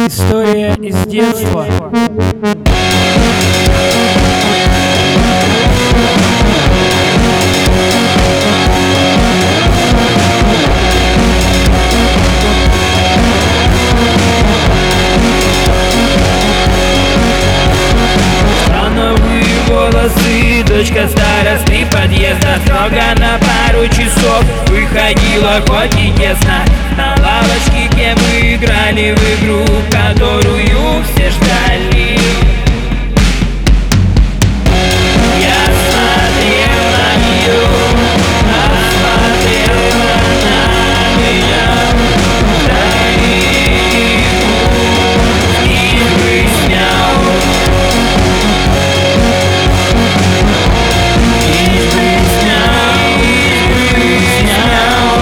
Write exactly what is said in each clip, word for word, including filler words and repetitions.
История из детства. Становые волосы, дочка старосты подъезда строго на пару часов выходила хоть и тесно. На лавочке, где мы играли в игру, которую все ждали. Я смотрел на нее, она смотрела на меня. И высмял, и высмял, и высмял,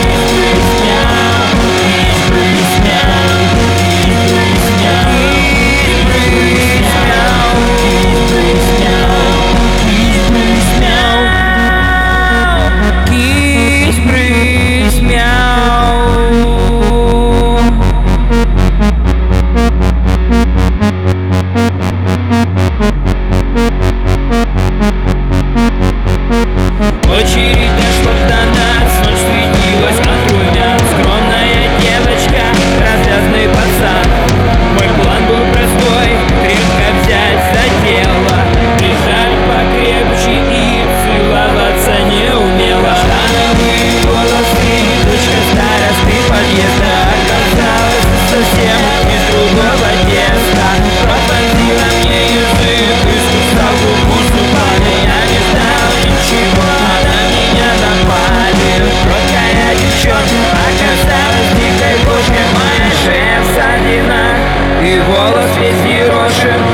очередь дошла до нас, ночь светилась от румян. Скромная девочка, развязный пацан. Мой план был простой, крепко взять за тело, прижать покрепче и целоваться не умела. Становые волосы, дочка старосты подъезда оказалась совсем из другого теста. Пропадила мне язык и скусал губу зубами. Я не знал ничего, на меня напали. Кроткая девчонка оказалась дикой кошкой. Моя шея всадина и голос весь ерошен.